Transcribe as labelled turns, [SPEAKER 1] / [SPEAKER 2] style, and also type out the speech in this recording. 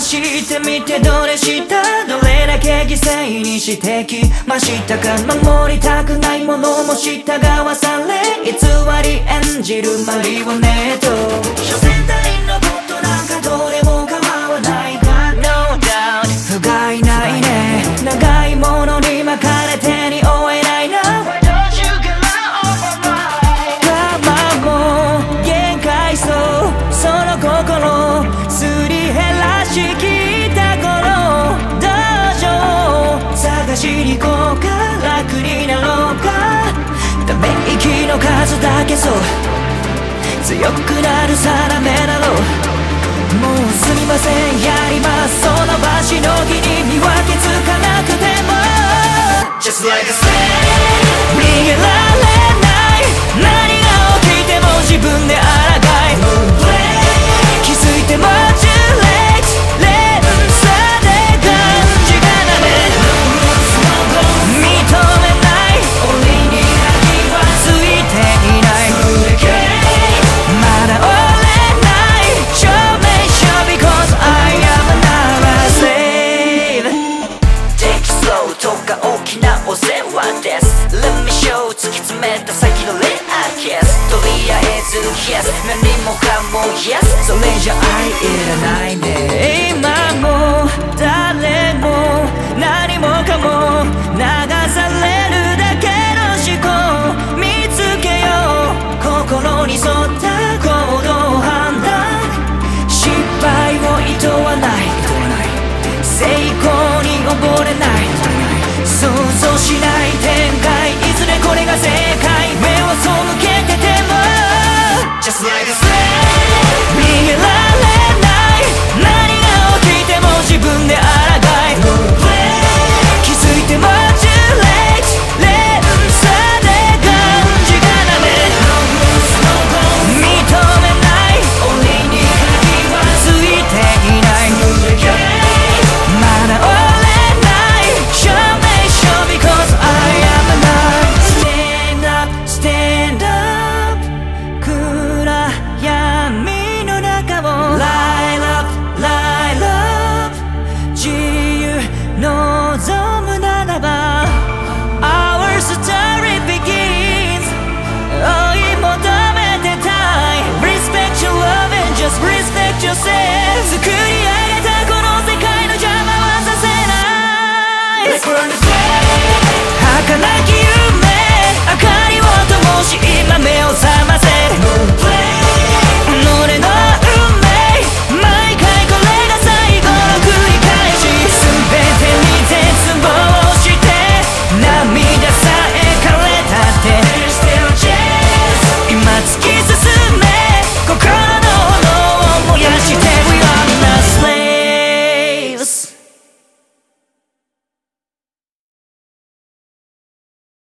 [SPEAKER 1] してみてどれしたどれだけ犠牲にしてきましたか。守りたくないものも従わされ偽り演じるマリオネット。所詮他人のことなんかどれも構わないか No doubt 不甲斐ないね。長いものに巻かれ手に負えないな。 Why don't you get out of my mind 我慢も限界そうその心すり減らしきた頃道場探しに行こうか楽になろうか。ため息の数だけそう強くなる定めだろう。もうすみませんやりますその場しのぎに見分けつかなくても Just like a snake 逃げら